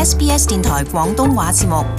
SBS 電台廣東話節目。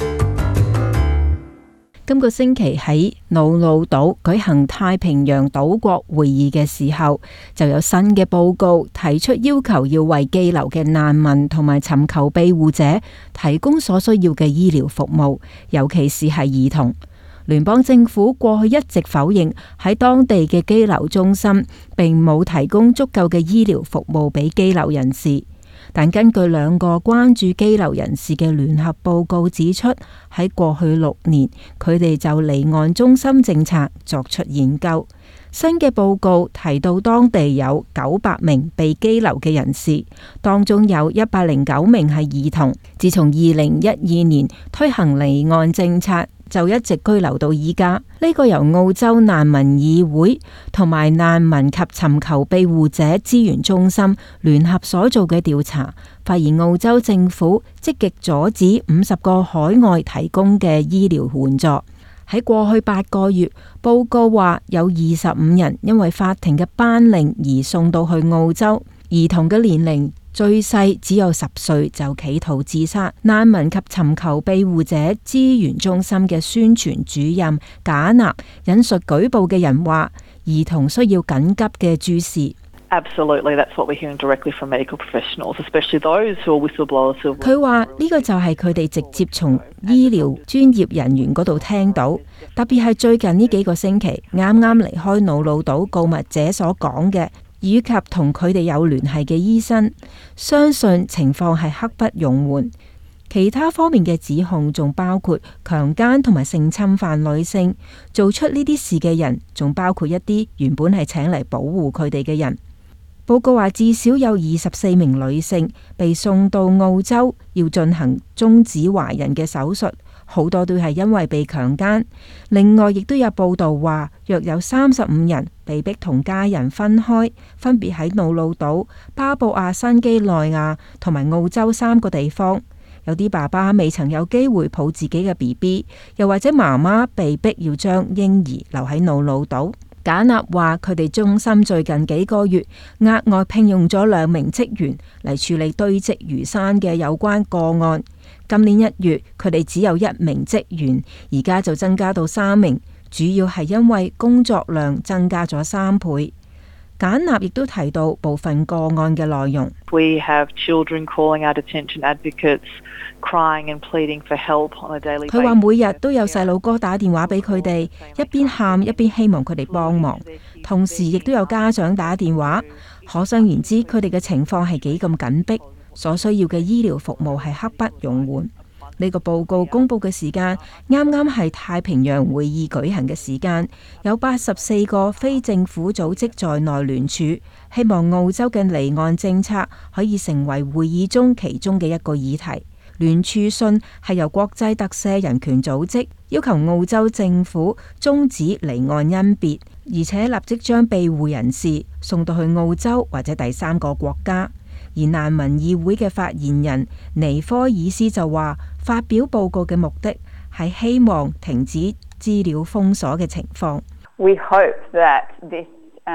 今個星期喺瑙魯島舉行太平洋島國會議嘅時候，就有新嘅報告提出要求要為羈留嘅難民同埋尋求庇護者提供所需要嘅醫療服務，尤其是係兒童。聯邦政府過去一直否認喺當地嘅羈留中心並冇提供足夠嘅醫療服務俾羈留人士。但根據兩個關注羈留人士嘅聯合報告指出，喺過去6年，佢哋就離岸中心政策作出研究。新嘅報告提到，當地有900名被羈留嘅人士，當中有109名係兒童。自從2012年推行離岸政策，就一直居留到依家。呢個由澳洲難民議會同埋難民及尋求庇護者資源中心聯合所做嘅調查，發現澳洲政府積極阻止50個海外提供嘅醫療援助。喺過去8個月，報告話有25人因為法庭嘅頒令而送到去澳洲。兒童嘅年齡最細只有10歲就企圖自殺。難民及尋求庇護者資源中心嘅宣傳主任賈納引述舉報嘅人話，兒童需要緊急嘅注視。 Absolutely, that's what we're hearing directly from medical professionals, especially those who are whistleblowers. 佢話呢個就係佢哋直接從醫療專業人員嗰度聽到，特別係最近呢幾個星期啱啱離開瑙魯島告密者所講嘅，以及同佢哋有聯繫嘅醫生，相信情況係刻不容緩。其他方面嘅指控仲包括強姦同埋性侵犯女性，做出呢啲事嘅人仲包括一啲原本係請嚟保護佢哋嘅人。報告話至少有24名女性被送到澳洲，要進行終止懷孕嘅手術，好多都係因為被強姦。另外亦都有報道話，約有35人被逼同家人分開，分別喺瑙魯島、巴布亞新畿內亞同埋澳洲3個地方。有啲爸爸未曾有機會抱自己嘅 BB， 又或者媽媽被逼要將嬰兒留喺瑙魯島。賈納話佢哋中心最近幾個月額外聘用咗2名職員嚟處理堆積如山嘅有關個案。今年1月佢哋只有1名職員，而家就增加到3名，主要係因為工作量增加咗3倍。簡納亦都提到部分個案嘅內容。 We have children calling our detention advocates, crying and pleading for help on a daily basis. 佢話每日都有細路哥打電話俾佢哋，一邊喊一邊希望佢哋幫忙，同時亦都有家長打電話。可想而知，佢哋嘅情況係幾咁緊迫，所需要嘅醫療服務係刻不容緩。呢個報告公布嘅時間啱啱係太平洋會議舉行嘅時間，有84個非政府組織在內聯署，希望澳洲嘅離岸政策可以成為會議中其中嘅一個議題。聯署信係由國際特赦人權組織要求澳洲政府終止離岸甄別，而且立即將庇護人士送到去澳洲或者第3個國家。而難民議會嘅發言人尼科爾斯就話，發表報告嘅目的係希望停止資料封鎖嘅情況。 We hope that this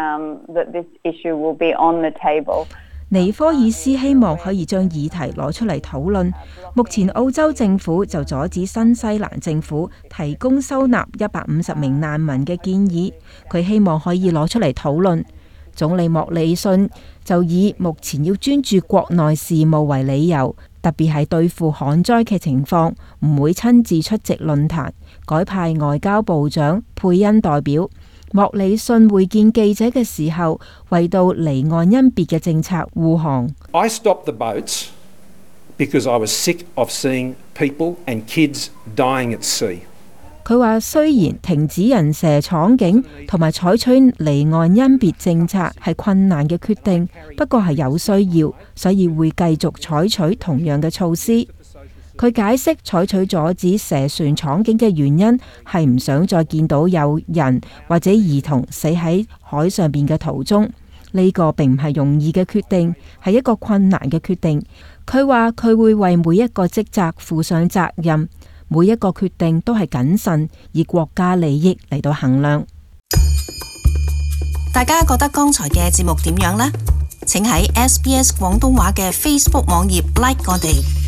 issue will be on the table. 尼科爾斯希望可以將議題攞出嚟討論。目前澳洲政府就阻止新西蘭政府提供收納150名難民嘅建議，佢希望可以攞出嚟討論。總理莫里遜就以目前要專注國內事務為理由，特別係對付旱災嘅情況，唔會親自出席論壇，改派外交部長佩恩代表。莫里遜會見記者嘅時候，為到離岸甄別嘅政策護航。 I stopped the boats because I was sick of seeing people and kids dying at sea. 佢話雖然停止人蛇闖境同埋採取離岸甄別政策係困難嘅決定，不過係有需要，所以會繼續採取同樣嘅措施。佢解釋採取阻止蛇船闖境嘅原因係唔想再見到有人或者兒童死喺海上邊嘅途中。呢個並唔係容易嘅決定，係一個困難嘅決定。佢話佢會為每一個職責負上責任。每一個決定都係謹慎，以國家利益嚟到衡量。 大家覺得剛才嘅節目點樣呢？請喺 SBS 廣東話嘅 Facebook 網頁 like 我哋。